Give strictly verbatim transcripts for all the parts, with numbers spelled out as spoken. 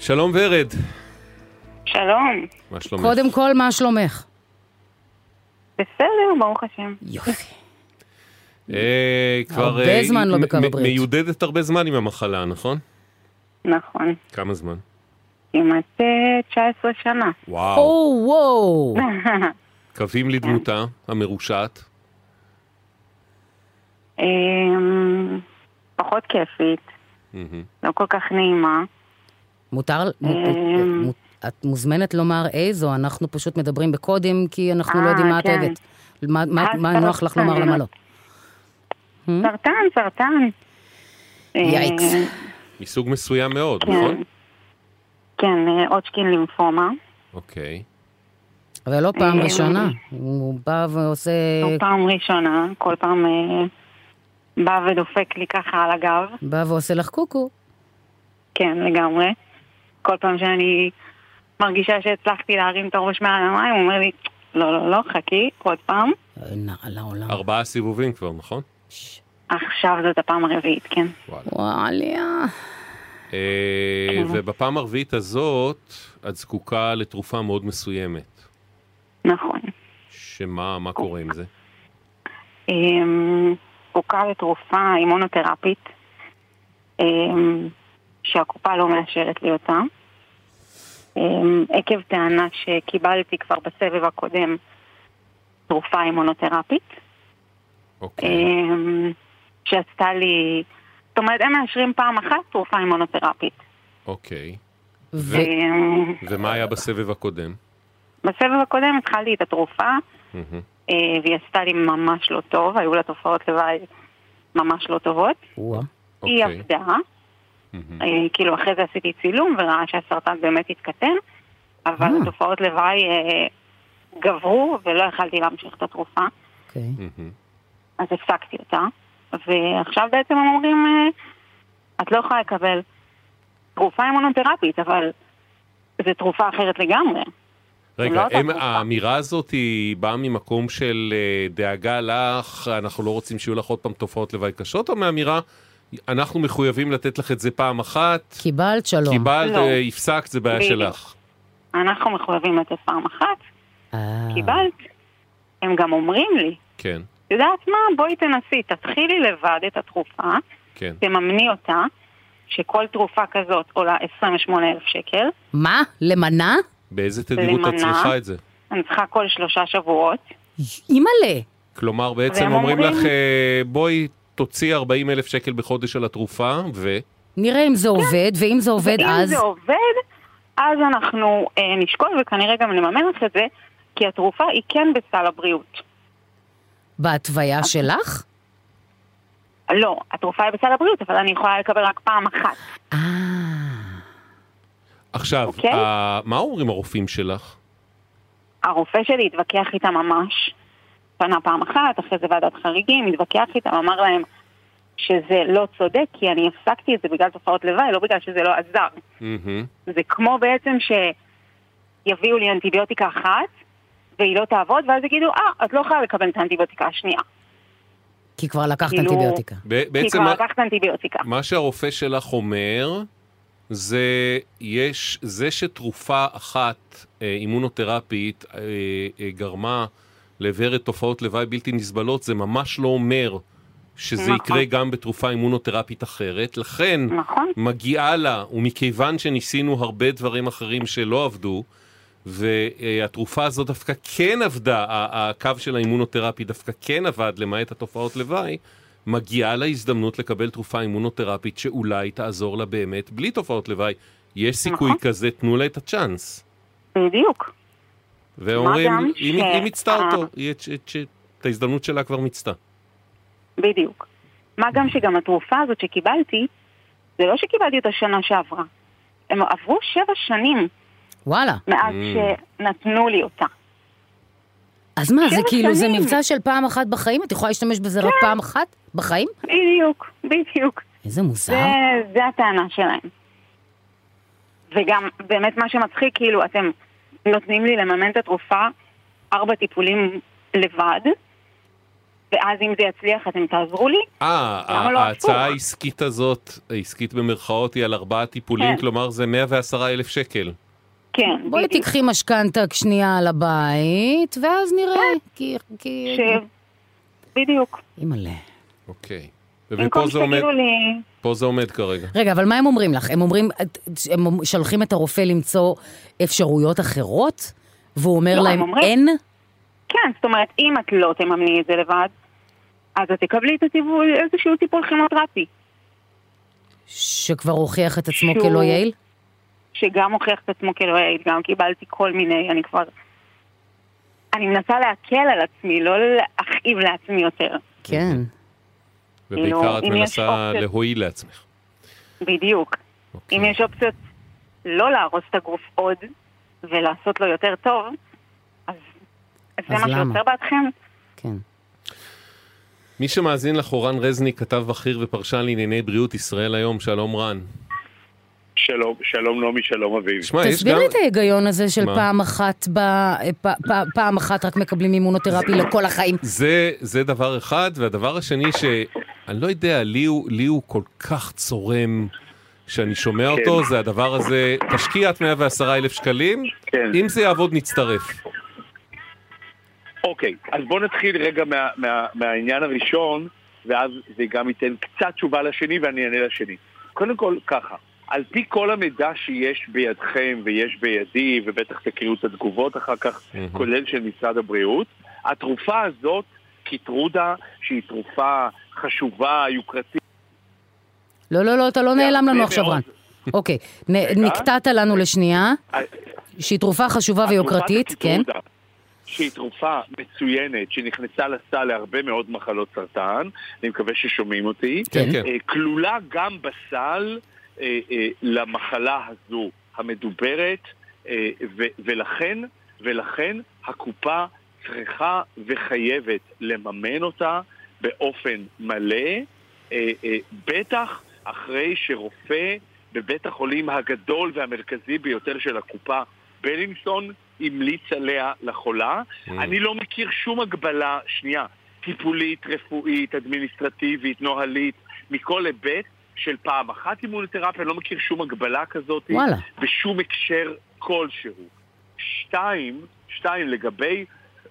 שלום ורד. שלום. מה שלומך? קודם כל, מה שלומך? בסדר, ברוך השם. יופי. אה, כבר הרבה אה, זמן לא מ- בקו מ- הבריאות. מיודדת הרבה זמן עם המחלה, נכון? נכון. כמה זמן? כמעט אה, תשע עשרה שנה. וואו. או, וואו. קווים לדמותה המרושעת. אמ, פחות כיפית, מהמם. לא כל כך נעימה. מותר, אמ. מ- את מוזמנת לומר איזו, אנחנו פשוט מדברים בקודים, כי אנחנו לא אה, יודעים מה את כן. אוהבת. מה- מה מה נוח לך לומר, הסרטן. למה לא? סרטן, סרטן. יאיקס. אה, מסוג מסוים מאוד, כן. נכון? כן, אה, הודג'קין לימפומה. אוקיי. אבל לא פעם אה, ראשונה. הוא בא ועושה... זו פעם ראשונה, כל פעם אה, בא ודופק לי ככה על הגב. בא ועושה לך קוקו. כן, לגמרי. כל פעם שאני מרגישה שהצלחתי להרים את הראש מעל המים, הוא אומר לי, לא, לא, לא, חכי, עוד פעם. נעלה עולם. ארבעה סיבובים כבר, נכון? עכשיו זאת הפעם הרביעית, כן. וואלה. וואליה. אה, כן. ובפעם הרביעית הזאת, את זקוקה לתרופה מאוד מסוימת. נכון. שמה, מה קורה עם זה? אמ, זקוקה לתרופה אימונותרפית, אמ, שהקופה לא מאשרת לי אותה. אמ, עקב טענה שקיבלתי כבר בסבב הקודם תרופה אימונותרפית, אוקיי. אמ, שעשתה לי, זאת אומרת, הם מאשרים פעם אחת תרופה אימונותרפית. אוקיי. ו- אמ, ומה היה בסבב הקודם? בסבב הקודם התחלתי את התרופה, מהמם. אה, והיא עשתה לי ממש לא טוב, היו לה תופעות לוואי ממש לא טובות. וואה. היא אוקיי. עבדה, מהמם. אה, כאילו אחרי זה עשיתי צילום וראה שהסרטן באמת התקטן, אבל אה. התופעות לוואי אה, גברו ולא יכלתי להמשיך את התרופה, אוקיי. מהמם. אז הפסקתי אותה, ועכשיו בעצם הם אומרים, אה, את לא יכולה לקבל תרופה אימונותרפית, אבל זו תרופה אחרת לגמרי. לא רגע, אותה הם, תרופה. האמירה הזאת היא באה ממקום של אה, דאגה לך, אנחנו לא רוצים שיהיו לך עוד פעם תופעות לוואי קשות, או מאמירה, אנחנו מחויבים לתת לך את זה פעם אחת, קיבלת שלום. קיבלת, לא. אה, הפסקת, זה בעיה בדיוק. שלך. אנחנו מחויבים לתת פעם אחת, אה. קיבלת. הם גם אומרים לי, כן, את יודעת מה, בואי תנסי, תתחילי לבד את התרופה, כן. תממני אותה, שכל תרופה כזאת עולה עשרים ושמונה אלף שקל, מה? למנה? באיזה תדירות את למנה. צריכה את זה? אני צריכה כל שלושה שבועות. אימא'לה. כלומר, בעצם והם אומרים אומרים- לך, אה, בואי תוציא ארבעים אלף שקל בחודש על התרופה, ו... נראה אם זה עובד, ואם זה עובד ואם אז... זה עובד, אז אנחנו אה, נשקול וכנראה גם נממן לך את זה, כי התרופה היא כן בסל הבריאות. בהתוויה שלך? לא, התרופה היא בסל הבריאות, אבל אני יכולה לקבל רק פעם אחת. אה. עכשיו, אוקיי. אה, מה אומרים הרופאים שלך? הרופא שלי התווכח איתם ממש, פנה פעם אחת, אחרי זה ועדת חריגים, התווכח איתם, אמר להם שזה לא צודק, כי אני הפסקתי את זה בגלל תופעות לוואי, לא בגלל שזה לא עזר. מהמם. זה כמו בעצם שיביאו לי אנטיביוטיקה אחת, והיא לא תעבוד, ואז יגידו, אה, את לא יכולה לקבל את האנטיביוטיקה השנייה. כי כבר לקחת כאילו- אנטיביוטיקה. ב- כי בעצם כבר מה- לקחת אנטיביוטיקה. מה שהרופא שלך אומר, זה יש, זה שתרופה אחת, אה, אימונותרפית, אה, אה, גרמה לעבר תופעות לוואי בלתי נסבלות, זה ממש לא אומר שזה נכון. יקרה גם בתרופה אימונותרפית אחרת. לכן נכון. מגיעה לה, ומכיוון שניסינו הרבה דברים אחרים שלא עבדו, והתרופה הזאת דווקא כן עבדה, ה- הקו של האימונותרפי דווקא כן עבד למעט התופעות לוואי, מגיעה לה הזדמנות לקבל תרופה אימונותרפית שאולי תעזור לה באמת בלי תופעות לוואי. יש סיכוי נכון. כזה, תנו לה את הצ'אנס. בדיוק. ואומרים, מה גם היא, ש- היא מיצתה אה. אותו, היא, את, את, את, את ההזדמנות שלה כבר מיצתה. בדיוק. מה גם שגם התרופה הזאת שקיבלתי, זה לא שקיבלתי אותה שנה שעברה. הם עברו שבע שנים וואלה. מאז Mm. שנתנו לי אותה. אז מה, זה שבע כאילו, זה שנים. מבצע של פעם אחת בחיים? את יכולה להשתמש בזה רק פעם אחת בחיים? בדיוק, בדיוק. איזה מוזר. זה, זה הטענה שלהם. וגם באמת מה שמצחיק, כאילו, אתם נותנים לי לממן את התרופה ארבע טיפולים לבד, ואז אם זה יצליח אתם תעזרו לי. אה, ההצעה העסקית הזאת, העסקית במרכאות, היא על ארבעה טיפולים, כלומר זה מאה ועשרה אלף שקל. כן. בואי תיקחי משכנתה שנייה על הבית, ואז נראה. כי... ש... בדיוק. אימא'לה. אוקיי. ופה זה עומד... פה זה עומד כרגע. רגע, אבל מה הם אומרים לך? הם אומרים, הם שולחים את הרופא למצוא אפשרויות אחרות? והוא אומר להם, אין? כן, זאת אומרת, אם את לא תממני את זה לבד, אז את תקבלי את הטיפול, איזשהו טיפול כימותרפי. שכבר הוכיח את עצמו כלא יעיל? שגם הוכיח את עצמו כלא יעיל, גם קיבלתי כל מיני, אני כבר... אני מנסה להקל על עצמי, לא להכאיב לעצמי יותר. כן. ובעיקר את מנסה להועיל לעצמך. בדיוק. אם יש אופציות לא להרוס את הגוף עוד, ולעשות לו יותר טוב, אז זה מה שעוצר בעדכם. כן. מי שמאזין לך, רן רזני, כתב בכיר ופרשן לענייני בריאות ישראל היום. שלום רן. שלום, שלום נעמי, שלום אביב. תסביר לי את ההיגיון הזה של פעם אחת, פעם אחת רק מקבלים אימונותרפי לכל החיים. זה דבר אחד, והדבר השני שאני לא יודע, לי הוא כל כך צורם שאני שומע אותו, זה הדבר הזה, תשקיע את מאה ועשרה אלף שקלים, אם זה יעבוד נצטרף. אוקיי, אז בוא נתחיל רגע מהעניין הראשון, ואז זה גם ייתן קצת תשובה לשני ואני אענה לשני. קודם כל, ככה. על פי כל המידע שיש בידכם ויש בידי, ובטח תקראו את התגובות אחר כך, mm-hmm. כולל של משרד הבריאות, התרופה הזאת, קיטרודה, שהיא תרופה חשובה, יוקרתית. לא, לא, לא, אתה לא נעלם לנו עכשיו רן. אוקיי, נקטעת לנו לשנייה, שהיא תרופה חשובה ויוקרתית, כן? שהיא תרופה מצוינת, שנכנסה לסל להרבה מאוד מחלות סרטן, אני מקווה ששומעים אותי, כן, כן. כלולה גם בסל, אה, אה, למחלה הזו המדוברת, אה, ו- ולכן, ולכן הקופה צריכה וחייבת לממן אותה באופן מלא, אה, אה, בטח אחרי שרופא בבית החולים הגדול והמרכזי ביותר של הקופה, בלינסון, המליץ עליה לחולה. Mm. אני לא מכיר שום הגבלה, שנייה, טיפולית, רפואית, אדמיניסטרטיבית, נוהלית, מכל היבט, של פעם אחת אימונותרפיה, אני לא מכיר שום הגבלה כזאת, וואלה. בשום הקשר כלשהו. שתיים, שתיים לגבי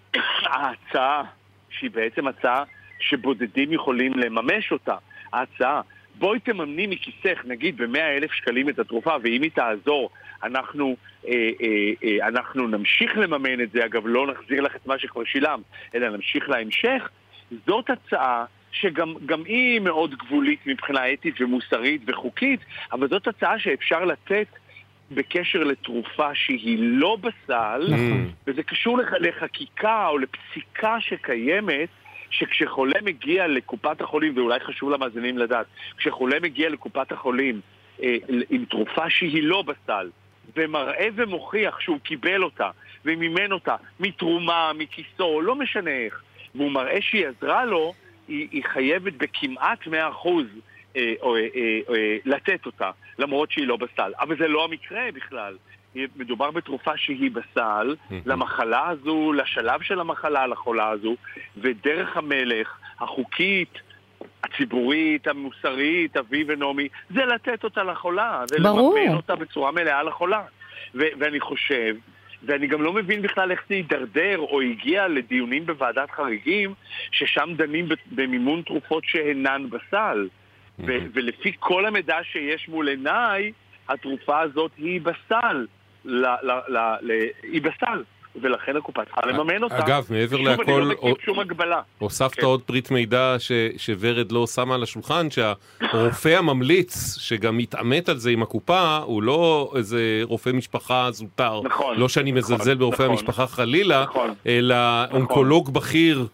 ההצעה, שהיא בעצם הצעה שבודדים יכולים לממש אותה. ההצעה, בואי תממני מכיסך, נגיד ב-מאה אלף שקלים את התרופה, ואם היא תעזור, אנחנו, אה, אה, אה, אנחנו נמשיך לממן את זה, אגב, לא נחזיר לך את מה שכבר שילם, אלא נמשיך להמשך. זאת הצעה שגם גם היא מאוד גבולית מבחינה אתית ומוסרית וחוקית, אבל זאת הצעה שאפשר לתת בקשר לתרופה שהיא לא בסל, וזה קשור לח, לחקיקה או לפסיקה שקיימת, שכשחולה מגיע לקופת החולים, ואולי חשוב למאזינים לדעת, כשחולה מגיע לקופת החולים אה, עם תרופה שהיא לא בסל, ומראה ומוכיח שהוא קיבל אותה, ומימן אותה מתרומה, מכיסו, לא משנה איך, והוא מראה שהיא עזרה לו, היא, היא חייבת בכמעט מאה אחוז אה, אה, אה, אה, לתת אותה, למרות שהיא לא בסל. אבל זה לא המקרה בכלל. מדובר בתרופה שהיא בסל, למחלה הזו, לשלב של המחלה, לחולה הזו, ודרך המלך, החוקית, הציבורית, המוסרית, אבי ונעמי, זה לתת אותה לחולה, זה לממן אותה בצורה מלאה לחולה. ו- ואני חושב, ואני גם לא מבין בכלל איך זה יידרדר או הגיע לדיונים בוועדת חריגים, ששם דנים במימון תרופות שהנן בסל. ו- ולפי כל המידע שיש מול עיניי, התרופה הזאת היא בסל. ל- ל- ל- ל- היא בסל. ולכן הקופה צריכה לממן אותה. אגב, מעבר להכל, הגבלה. הוספת עוד פריט מידע שוורד לא שמה על השולחן, שהרופא הממליץ, שגם מתאמת על זה עם הקופה, הוא לא איזה רופא משפחה זוטר. נכון. לא שאני מזלזל ברופא המשפחה חלילה, אלא אונקולוג בכיר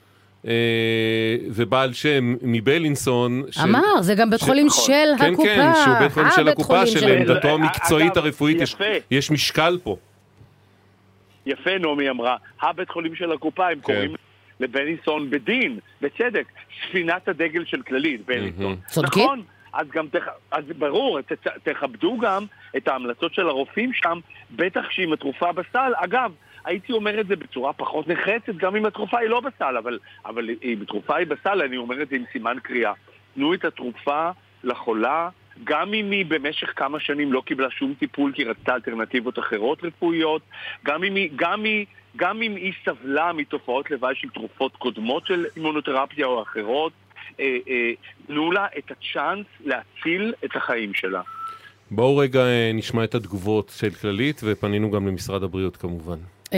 ובעל שם מבלינסון. אמר, זה גם בית חולים של הקופה. כן, כן, שהוא בית חולים של הקופה, שלעמדתו המקצועית הרפואית יש משקל פה. יפה, נעמי אמרה, הבית חולים של הקופה, הם קוראים לבלינסון בדין, בצדק, ספינת הדגל של כללית, בלינסון. צודקים? נכון, אז גם תכ... אז ברור, ת... תכבדו גם את ההמלצות של הרופאים שם, בטח שאם התרופה בסל. אגב, הייתי אומר את זה בצורה פחות נחרצת, גם אם התרופה היא לא בסל, אבל, אבל אם התרופה היא בסל, אני אומר את זה עם סימן קריאה. תנו את התרופה לחולה, גם אם היא במשך כמה שנים לא קיבלה שום טיפול כי רצתה אלטרנטיבות אחרות רפואיות, גם אם היא, גם היא, גם אם היא סבלה מתופעות לוואי של תרופות קודמות של אימונותרפיה או אחרות, אה, אה, תנו לה את הצ'אנס להציל את החיים שלה. בואו רגע נשמע את התגובות של כללית, ופנינו גם למשרד הבריאות כמובן.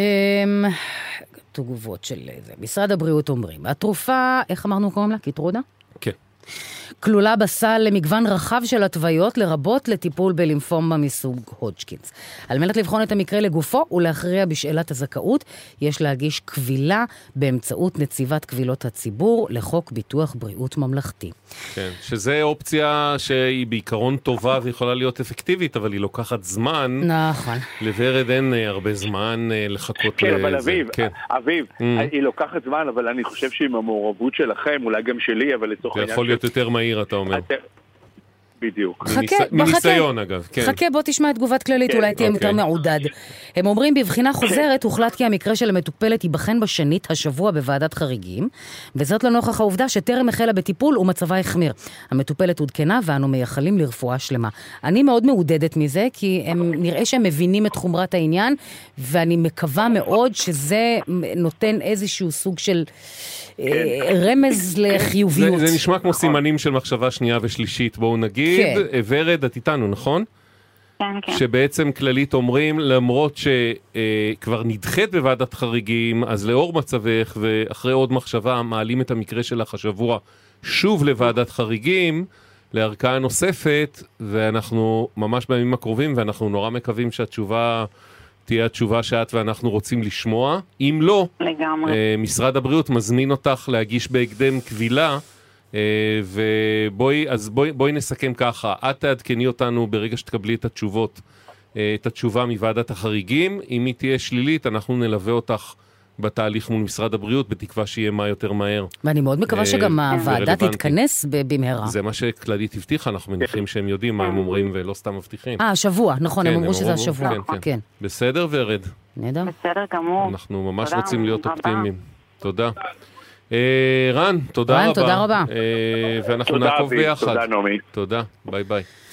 תגובות של זה. משרד הבריאות אומרים, התרופה, איך אמרנו קוראים לה? קיטרודה? כן. כלולה בסל למגוון רחב של התוויות, לרבות לטיפול בלימפומה מסוג הודג'קינס. על מנת לבחון את המקרה לגופו ולהכריע בשאלת הזכאות, יש להגיש קבילה באמצעות נציבת קבילות הציבור לחוק ביטוח בריאות ממלכתי. כן, שזה אופציה שהיא בעיקרון טובה ויכולה להיות אפקטיבית, אבל היא לוקחת זמן. נכון. לוורד אין הרבה זמן לחכות. כן, אבל אביב, אביב, היא לוקחת זמן, אבל אני חושב שעם המעורבות שלכם, אולי גם שלי, אבל לצורך העניין... זה יכול להיות יותר מהיר, אתה אומר. בדיוק. מניסיון אגב, כן. חכה, בוא תשמע את תגובת כללית, אולי תהיה יותר מעודד. הם אומרים, בבחינה חוזרת, הוחלט כי המקרה של המטופלת ייבחן בשנית השבוע בוועדת חריגים, וזאת לנוכח העובדה שטרם החלה בטיפול ומצבה החמיר. המטופלת עודכנה ואנו מייחלים לרפואה שלמה. אני מאוד מעודדת מזה, כי הם נראה שהם מבינים את חומרת העניין, ואני מקווה מאוד שזה נותן איזשהו סוג של רמז לחיוביות. זה נשמע כמו סימנים של מחשבה שנייה ושלישית, בואו נגיד. ורד, את איתנו, נכון? כן, כן. שבעצם כללית אומרים, למרות שכבר נדחית בוועדת חריגים, אז לאור מצבך ואחרי עוד מחשבה, מעלים את המקרה שלך השבוע שוב לוועדת חריגים, לערכאה נוספת, ואנחנו ממש בימים הקרובים, ואנחנו נורא מקווים שהתשובה תהיה התשובה שאת ואנחנו רוצים לשמוע. אם לא, לגמרי. משרד הבריאות מזמין אותך להגיש בהקדם קבילה, ובואי, אז בואי, בואי נסכם ככה, את תעדכני אותנו ברגע שתקבלי את התשובות, את התשובה מוועדת החריגים. אם היא תהיה שלילית, אנחנו נלווה אותך בתהליך מול משרד הבריאות, בתקווה שיהיה מה יותר מהר. ואני מאוד מקווה שגם הוועדה תתכנס במהרה. זה מה שכללית הבטיחה, אנחנו מניחים שהם יודעים מה הם אומרים ולא סתם מבטיחים. אה, השבוע, נכון, הם אמרו שזה השבוע. כן. בסדר ורד? נהדר. בסדר גמור. אנחנו ממש רוצים להיות אופטימיים. תודה. רן, תודה רבה. רן, תודה רבה. ואנחנו נעקוב ביחד. תודה נעמי. תודה, ביי ביי.